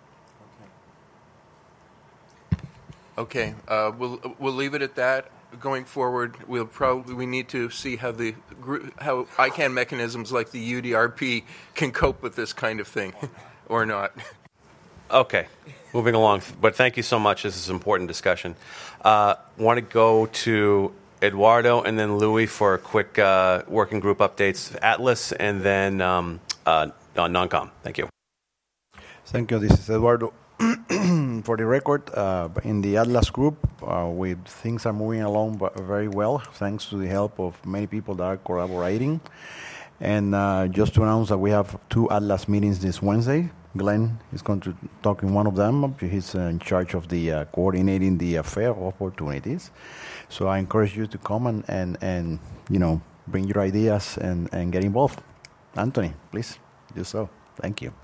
Okay, we'll leave it at that. Going forward, we need to see how how ICANN mechanisms like the UDRP can cope with this kind of thing, or not. Okay, moving along. But thank you so much. This is an important discussion. Want to go to Eduardo and then Louis for a quick working group updates, Atlas, and then non-com. Thank you. Thank you. This is Eduardo. For the record, in the Atlas group, things are moving along very well, thanks to the help of many people that are collaborating. And just to announce that we have 2 Atlas meetings this Wednesday. Glenn is going to talk in one of them. He's in charge of the coordinating the fair opportunities. So I encourage you to come and bring your ideas and get involved. Anthony, please do so. Thank you.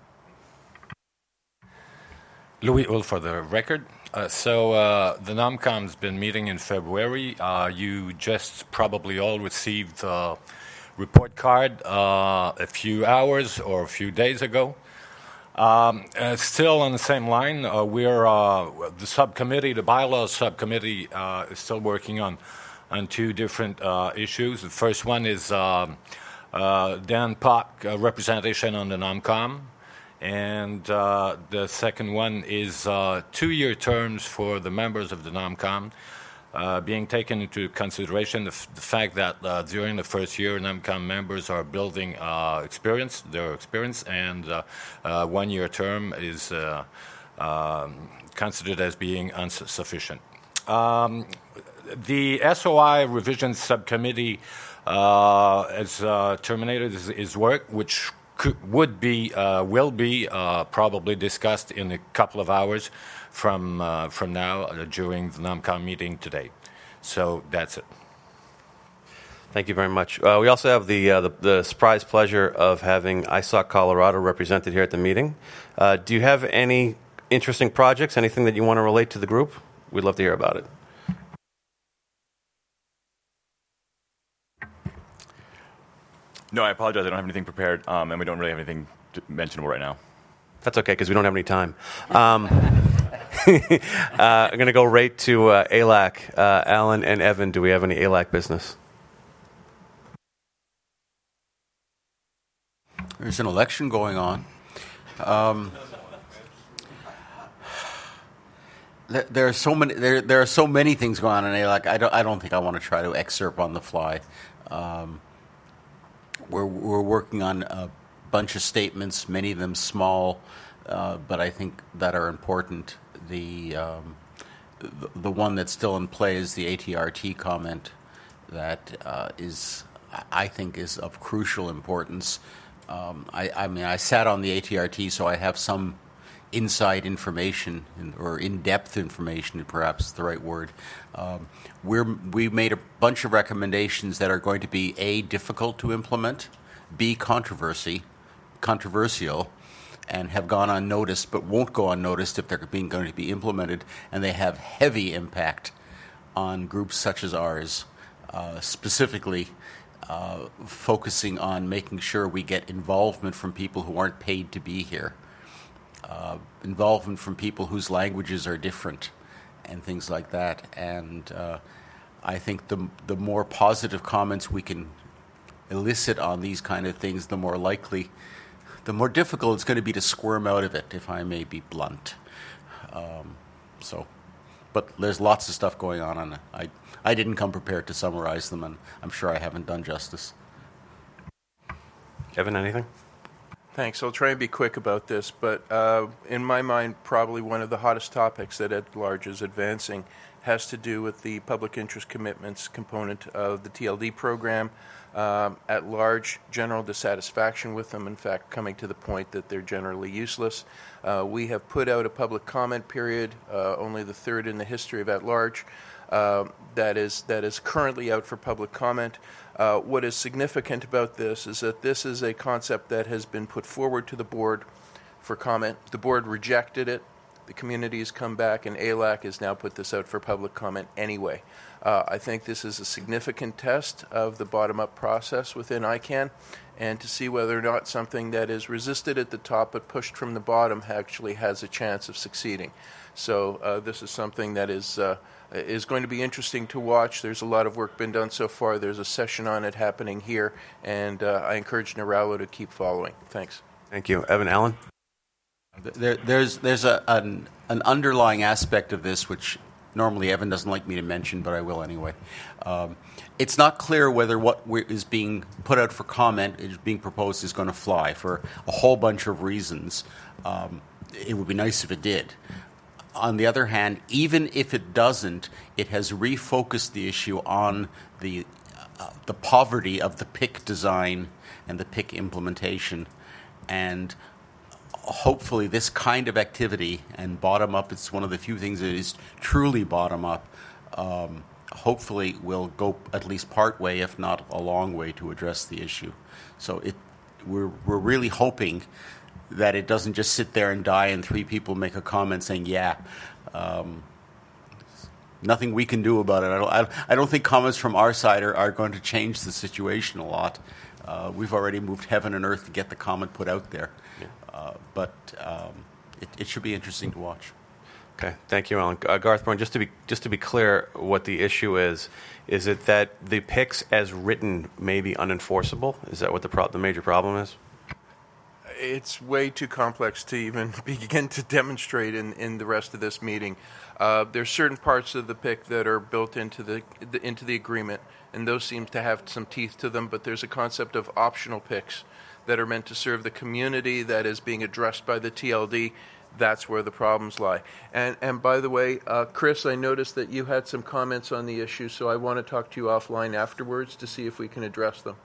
Louis Hull for the record. So the NOMCOM's been meeting in February. You just probably all received a report card a few hours or a few days ago. Still on the same line, we're the subcommittee, the bylaws subcommittee, is still working on 2 different issues. The first one is Dan Pak representation on the NOMCOM. And the second one is 2-year terms for the members of the NOMCOM, being taken into consideration the fact that during the first year, NOMCOM members are building their experience, and 1-year term is considered as being insufficient. The SOI Revision Subcommittee has terminated its work, which will be probably discussed in a couple of hours from now during the NOMCOM meeting today. So that's it. Thank you very much. We also have the surprise pleasure of having ISOC Colorado represented here at the meeting. Do you have any interesting projects, anything that you want to relate to the group? We'd love to hear about it. No, I apologize. I don't have anything prepared, and we don't really have anything mentionable right now. That's okay, because we don't have any time. I'm going to go right to ALAC. Alan and Evan, do we have any ALAC business? There's an election going on. There are so many. There are so many things going on in ALAC. I don't think I want to try to excerpt on the fly. We're working on a bunch of statements, many of them small, but I think that are important. The one that's still in play is the ATRT comment that I think is of crucial importance. I mean, I sat on the ATRT, so I have some inside information or in-depth information, perhaps is the right word. We made a bunch of recommendations that are going to be A, difficult to implement, B, controversial, and have gone unnoticed but won't go unnoticed if they're going to be implemented, and they have heavy impact on groups such as ours, specifically focusing on making sure we get involvement from people who aren't paid to be here. Involvement from people whose languages are different and things like that. And I think the more positive comments we can elicit on these kind of things, the more more difficult it's going to be to squirm out of it, if I may be blunt. But there's lots of stuff going on, and I didn't come prepared to summarize them, and I'm sure I haven't done justice. Evan, anything? Thanks. I'll try and be quick about this, but in my mind, probably one of the hottest topics that at-large is advancing has to do with the public interest commitments component of the TLD program. At large, general dissatisfaction with them, in fact, coming to the point that they're generally useless. We have put out a public comment period, only the third in the history of at large, that is currently out for public comment. What is significant about this is that this is a concept that has been put forward to the board for comment. The board rejected it. The community has come back, and ALAC has now put this out for public comment anyway. I think this is a significant test of the bottom-up process within ICANN, and to see whether or not something that is resisted at the top but pushed from the bottom actually has a chance of succeeding. So this is something that is going to be interesting to watch. There's a lot of work been done so far. There's a session on it happening here, and I encourage Naralo to keep following. Thanks. Thank you. Evan, Alan? There's an underlying aspect of this which normally Evan doesn't like me to mention, but I will anyway. It's not clear whether what is being put out for comment, is being proposed, is going to fly for a whole bunch of reasons. It would be nice if it did. On the other hand, even if it doesn't, it has refocused the issue on the poverty of the PIC design and the PIC implementation. And hopefully this kind of activity, and bottom-up, it's one of the few things that is truly bottom-up, hopefully will go at least part way, if not a long way, to address the issue. So we're really hoping that it doesn't just sit there and die and 3 people make a comment saying, yeah. Nothing we can do about it. I don't think comments from our side are going to change the situation a lot. We've already moved heaven and earth to get the comment put out there. But it should be interesting to watch. Okay, thank you, Alan. Garth Brown, just to be clear, what the issue is it that the PICs as written may be unenforceable? Is that what the major problem is? It's way too complex to even begin to demonstrate in the rest of this meeting. There's certain parts of the PIC that are built into the agreement, and those seem to have some teeth to them, but there's a concept of optional PICs that are meant to serve the community that is being addressed by the TLD. That's where the problems lie. And by the way, Chris, I noticed that you had some comments on the issue, so I want to talk to you offline afterwards to see if we can address them.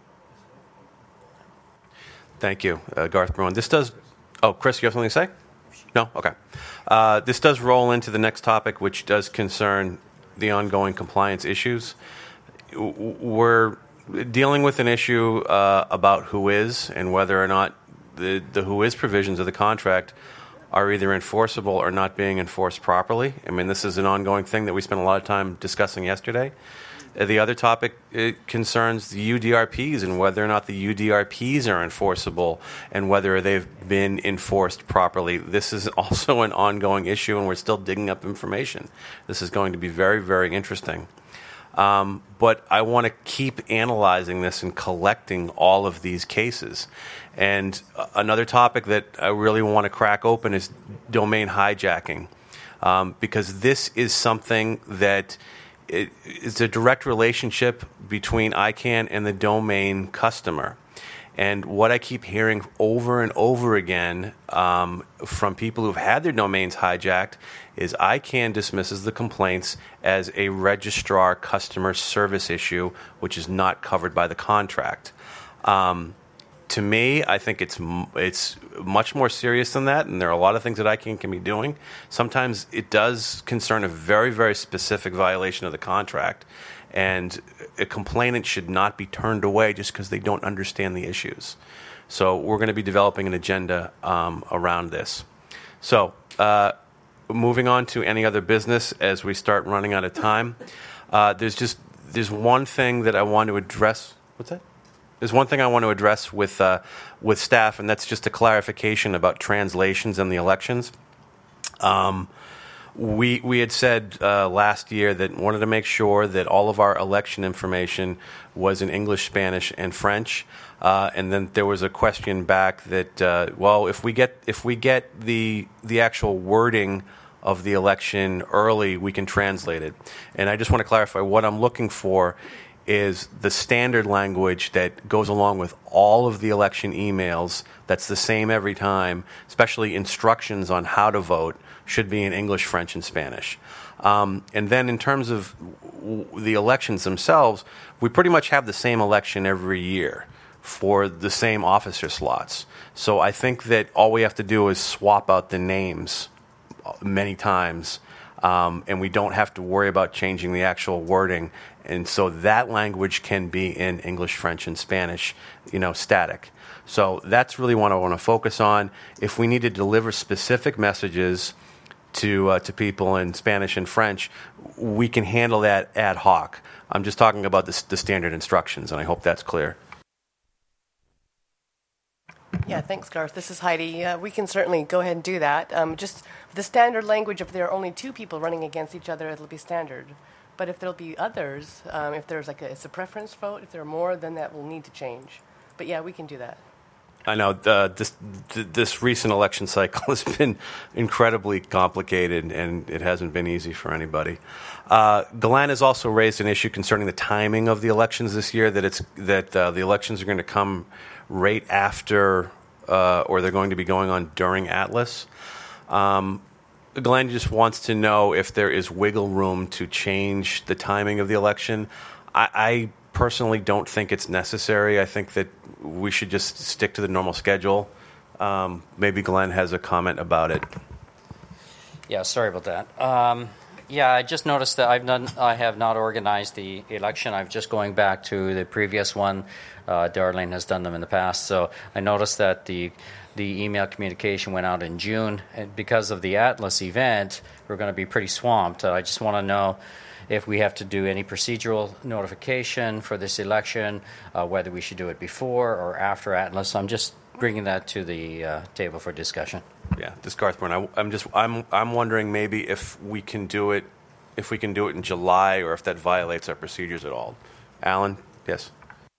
Thank you, Garth Brown. This does... Oh, Chris, you have something to say? No? Okay. This does roll into the next topic, which does concern the ongoing compliance issues. We're dealing with an issue about who is and whether or not the who is provisions of the contract are either enforceable or not being enforced properly. I mean, this is an ongoing thing that we spent a lot of time discussing yesterday. The other topic concerns the UDRPs and whether or not the UDRPs are enforceable and whether they've been enforced properly. This is also an ongoing issue, and we're still digging up information. This is going to be very, very interesting. But I want to keep analyzing this and collecting all of these cases. And another topic that I really want to crack open is domain hijacking, because this is something that it's a direct relationship between ICANN and the domain customer. And what I keep hearing over and over again from people who've had their domains hijacked is ICANN dismisses the complaints as a registrar customer service issue, which is not covered by the contract. To me, I think it's much more serious than that, and there are a lot of things that ICANN can be doing. Sometimes it does concern a very, very specific violation of the contract, and a complainant should not be turned away just because they don't understand the issues. So we're going to be developing an agenda around this. So moving on to any other business as we start running out of time, there's one thing that I want to address. What's that? There's one thing I want to address with staff, and that's just a clarification about translations and the elections. We had said last year that wanted to make sure that all of our election information was in English, Spanish, and French. And then there was a question back that, well, if we get the actual wording of the election early, we can translate it. And I just want to clarify what I'm looking for is the standard language that goes along with all of the election emails. That's the same every time, especially instructions on how to vote should be in English, French, and Spanish. And then in terms of the elections themselves, we pretty much have the same election every year for the same officer slots. So I think that all we have to do is swap out the names many times, and we don't have to worry about changing the actual wording. And so that language can be in English, French, and Spanish, static. So that's really what I want to focus on. If we need to deliver specific messages to people in Spanish and French, we can handle that ad hoc. I'm just talking about the standard instructions, and I hope that's clear. Yeah, thanks, Garth. This is Heidi. We can certainly go ahead and do that. Just the standard language, if there are only 2 people running against each other, it'll be standard. But if there'll be others, if there's it's a preference vote, if there are more, then that will need to change. But yeah, we can do that. I know this recent election cycle has been incredibly complicated, and it hasn't been easy for anybody. Glenn has also raised an issue concerning the timing of the elections this year. That the elections are going to come right after, or they're going to be going on during Atlas. Glenn just wants to know if there is wiggle room to change the timing of the election. I personally don't think it's necessary. I think that we should just stick to the normal schedule. Maybe Glenn has a comment about it. Yeah, sorry about that. Yeah, I just noticed that I have not organized the election. I'm just going back to the previous one. Darlene has done them in the past. So I noticed that the email communication went out in June. And because of the Atlas event, we're going to be pretty swamped. I just want to know if we have to do any procedural notification for this election, whether we should do it before or after Atlas. I'm just bringing that to the table for discussion. Yeah, this Garthburn. I'm wondering maybe if we can do it in July, or if that violates our procedures at all. Alan, yes.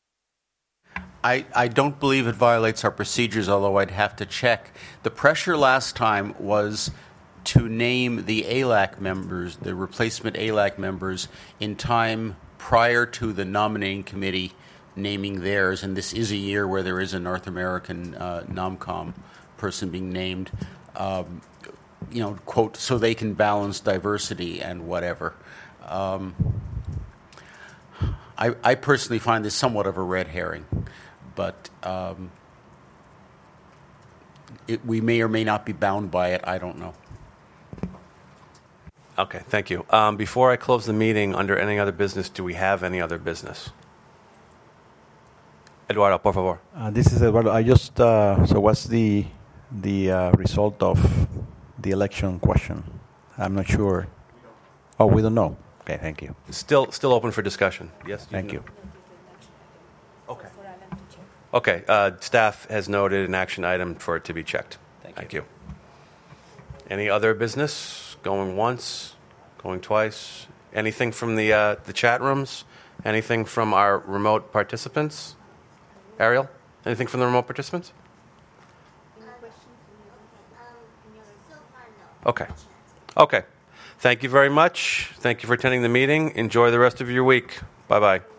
I don't believe it violates our procedures, although I'd have to check. The pressure last time was to name the ALAC members, the replacement ALAC members, in time prior to the nominating committee naming theirs, and this is a year where there is a North American NOMCOM person being named, quote, so they can balance diversity and whatever. I personally find this somewhat of a red herring, but we may or may not be bound by it. I don't know. Okay, thank you. Before I close the meeting, under any other business, do we have any other business? Eduardo, por favor. This is Eduardo. I just so what's the result of the election question? I'm not sure. Oh, we don't know. Okay, thank you. Still open for discussion. Yes. Thank you. Okay. Okay. Staff has noted an action item for it to be checked. Thank you. Any other business? Going once, going twice. Anything from the chat rooms? Anything from our remote participants? Ariel, anything from the remote participants? Okay. Okay. Thank you very much. Thank you for attending the meeting. Enjoy the rest of your week. Bye-bye.